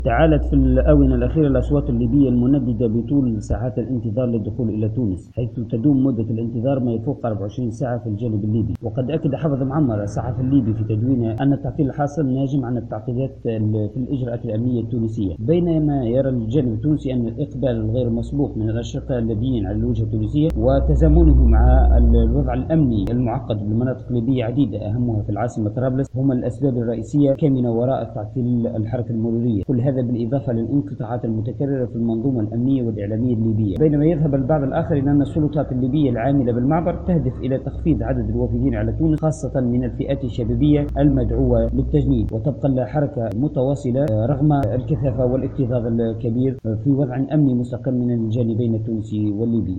تعالت في الآونة الأخيرة الأصوات الليبية المنددة بطول ساعات الانتظار للدخول إلى تونس، حيث تدوم مدة الانتظار ما يفوق 24 ساعة في الجانب الليبي. وقد أكد حافظ معمر الصحفي الليبي في تدوينه أن التعطيل الحاصل ناجم عن التعقيدات في الإجراءات الأمنية التونسية، بينما يرى الجانب التونسي أن الإقبال الغير مسبوق من الأشقاء الليبيين على الوجهة التونسية وتزامنه مع الوضع الأمني المعقد بالمناطق الليبية عديدة أهمها في العاصمة طرابلس هما الأسباب الرئيسية كامنة وراء تعطيل الحركة المرورية. كل هذا بالإضافة للانقطاعات المتكررة في المنظومة الأمنية والإعلامية الليبية. بينما يذهب البعض الآخر إلى أن السلطات الليبية العاملة بالمعبر تهدف إلى تخفيض عدد الوافدين على تونس، خاصة من الفئات الشبابية المدعوة للتجنيد، وتبقى الحركة متواصلة رغم الكثافة والاكتظاظ الكبير في وضع أمني مستقر من الجانبين التونسي والليبي.